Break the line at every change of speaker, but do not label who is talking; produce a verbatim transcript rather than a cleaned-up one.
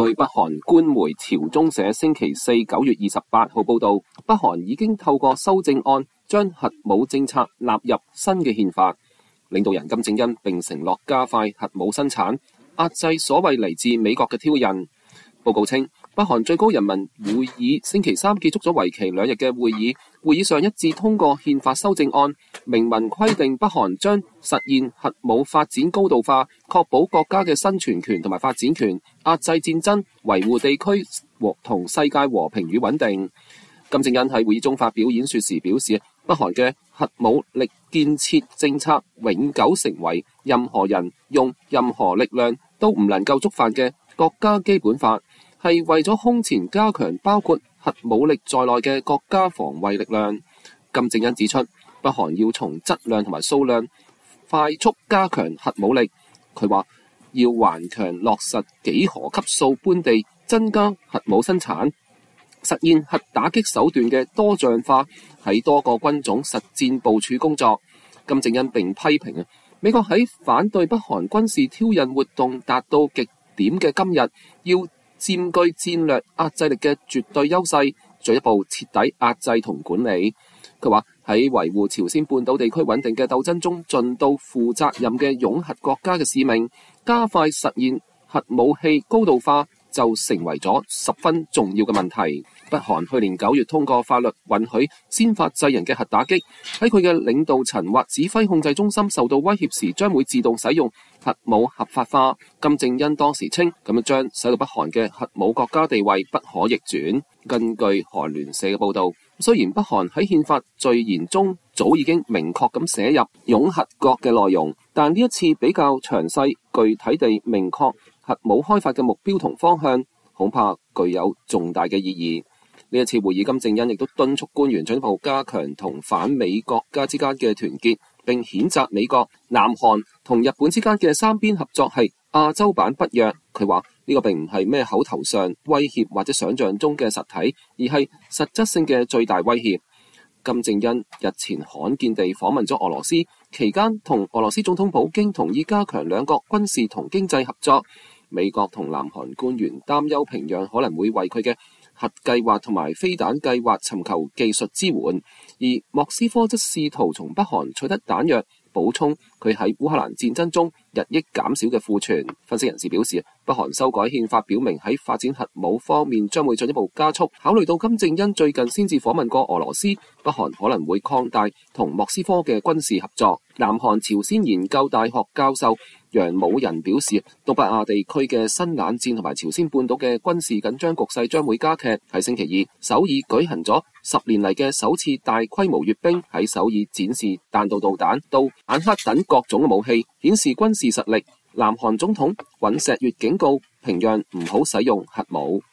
據北韓官媒朝中社星期四九月二十八號報道，北韓已經透過修正案將核武政策納入新嘅憲法。領導人金正恩並承諾加快核武生產，壓制所謂嚟自美國嘅挑釁。報告稱，北韓最高人民會議星期三結束咗為期兩日嘅會議，會議上一致通過憲法修正案，明文規定北韓將實現核武發展高度化，確保國家嘅生存權同埋發展權，壓制戰爭，維護地區和同世界和平與穩定。金正恩喺會議中發表演說時表示，北韓嘅核武力建設政策永久成為任何人用任何力量都唔能夠觸犯嘅國家基本法，係為咗空前加強包括核武力在內嘅國家防衛力量。金正恩指出，北韓要從質量同埋數量快速加強核武力。佢話要頑強落實幾何級數般地增加核武生產，實現核打擊手段嘅多樣化，喺多個軍種實戰部署工作。金正恩並批評啊，美國喺反對北韓軍事挑釁活動達到極點嘅今日，要佔據戰略壓制力嘅絕對優勢，進一步徹底壓制同管理。佢話喺維護朝鮮半島地區穩定嘅鬥爭中，盡到負責任嘅擁核國家嘅使命，加快實現核武器高度化，就成為咗十分重要嘅問題。北韓去年九月通過法律，允許先發制人嘅核打擊喺佢嘅領導層或指揮控制中心受到威脅時，將會自動使用核武合法化。金正恩當時稱，咁樣將使到北韓嘅核武國家地位不可逆轉。根據韓聯社嘅報導，雖然北韓喺憲法序言中早已經明確咁寫入擁核國嘅內容，但呢一次比較詳細具體地明確核武開發嘅目標同方向，恐怕具有重大嘅意義。呢一次會議，金正恩亦都敦促官員進一步加強同反美國家之間嘅團結，並譴責美國、南韓同日本之間嘅三邊合作係亞洲版北約。佢話呢個並唔係咩口頭上威脅或者想象中嘅實體，而係實質性嘅最大威脅。金正恩日前罕見地訪問咗俄羅斯，期間同俄羅斯總統普京同意加強兩國軍事同經濟合作。美國同南韓官員擔憂平壤可能會為佢嘅核計劃同埋飛彈計劃尋求技術支援，而莫斯科則試圖從北韓取得彈藥，補充佢喺烏克蘭戰爭中日益減少嘅庫存。分析人士表示，北韓修改憲法表明喺發展核武方面將會進一步加速。考慮到金正恩最近先至訪問過俄羅斯，北韓可能會擴大同莫斯科嘅軍事合作。南韓朝鮮研究大學教授楊武仁表示，東北亞地區嘅新冷戰同埋朝鮮半島嘅軍事緊張局勢將會加劇。喺星期二，首爾舉行咗十年嚟嘅首次大規模閱兵，喺首爾展示彈道導彈、到坦克等各種嘅武器，顯示軍事實力。南韓總統尹錫悅警告平壤唔好使用核武。